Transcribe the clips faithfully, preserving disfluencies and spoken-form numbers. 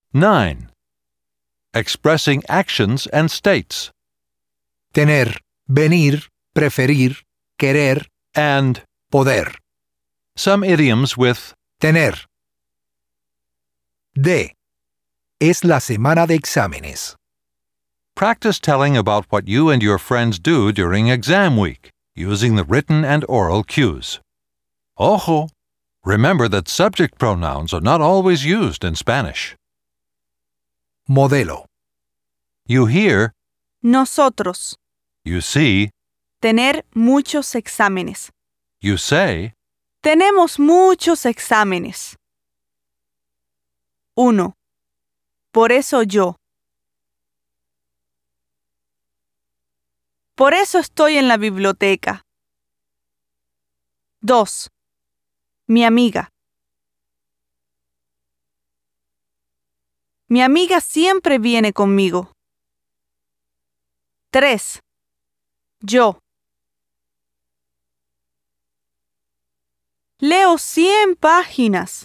nine. Expressing actions and states. Tener, venir, preferir, querer, And poder. some idioms with Tener. D. Es la semana de exámenes. practice telling about what you and your friends do during exam week, using the written and oral cues. Ojo! Remember that subject pronouns are not always used in Spanish. Modelo. You hear, Nosotros. you see, Tener muchos exámenes. you say, Tenemos muchos exámenes. uno. Por eso yo. Por eso estoy en la biblioteca. dos. Mi amiga. Mi amiga siempre viene conmigo. tres. Yo. Leo cien páginas.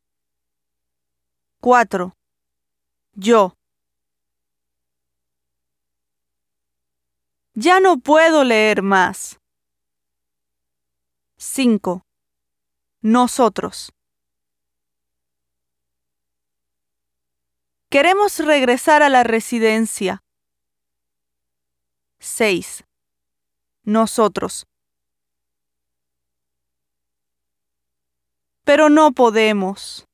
cuatro. Yo. Ya no puedo leer más. cinco. Nosotros. Queremos regresar a la residencia. seis. Nosotros. Pero no podemos.